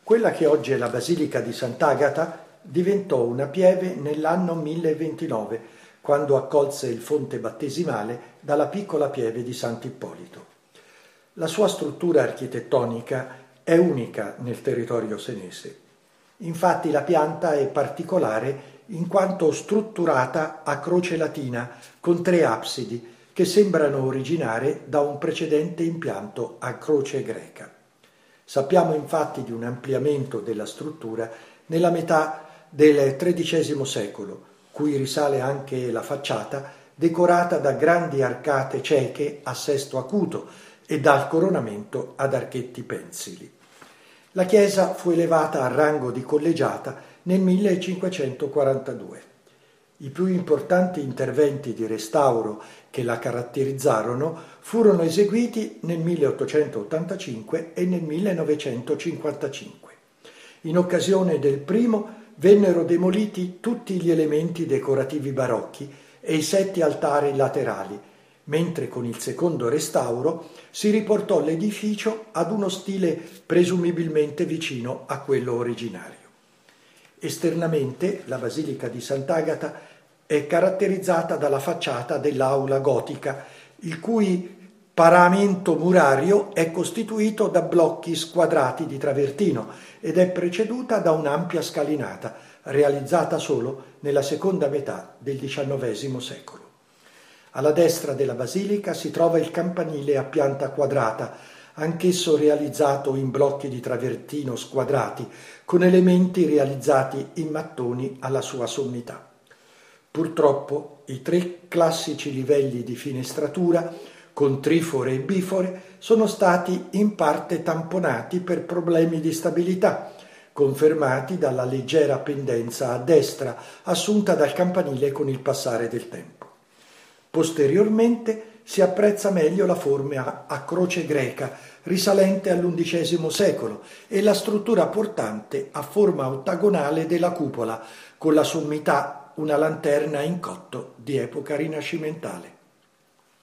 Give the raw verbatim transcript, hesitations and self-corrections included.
Quella che oggi è la Basilica di Sant'Agata diventò una pieve nell'anno mille ventinove, quando accolse il fonte battesimale dalla piccola pieve di Sant'Ippolito. La sua struttura architettonica è unica nel territorio senese. Infatti la pianta è particolare in quanto strutturata a croce latina con tre absidi che sembrano originare da un precedente impianto a croce greca. Sappiamo infatti di un ampliamento della struttura nella metà del tredicesimo secolo, cui risale anche la facciata, decorata da grandi arcate cieche a sesto acuto e dal coronamento ad archetti pensili. La chiesa fu elevata a rango di collegiata nel millecinquecentoquarantadue. I più importanti interventi di restauro che la caratterizzarono furono eseguiti nel milleottocentottantacinque e nel millenovecentocinquantacinque. In occasione del primo vennero demoliti tutti gli elementi decorativi barocchi e i sette altari laterali, mentre con il secondo restauro si riportò l'edificio ad uno stile presumibilmente vicino a quello originario. Esternamente la Basilica di Sant'Agata è caratterizzata dalla facciata dell'aula gotica, il cui paramento murario è costituito da blocchi squadrati di travertino ed è preceduta da un'ampia scalinata, realizzata solo nella seconda metà del diciannovesimo secolo. Alla destra della basilica si trova il campanile a pianta quadrata, anch'esso realizzato in blocchi di travertino squadrati, con elementi realizzati in mattoni alla sua sommità. Purtroppo i tre classici livelli di finestratura, con trifore e bifore, sono stati in parte tamponati per problemi di stabilità, confermati dalla leggera pendenza a destra assunta dal campanile con il passare del tempo. Posteriormente si apprezza meglio la forma a croce greca risalente all'undicesimo secolo e la struttura portante a forma ottagonale della cupola, con la sommità una lanterna in cotto di epoca rinascimentale.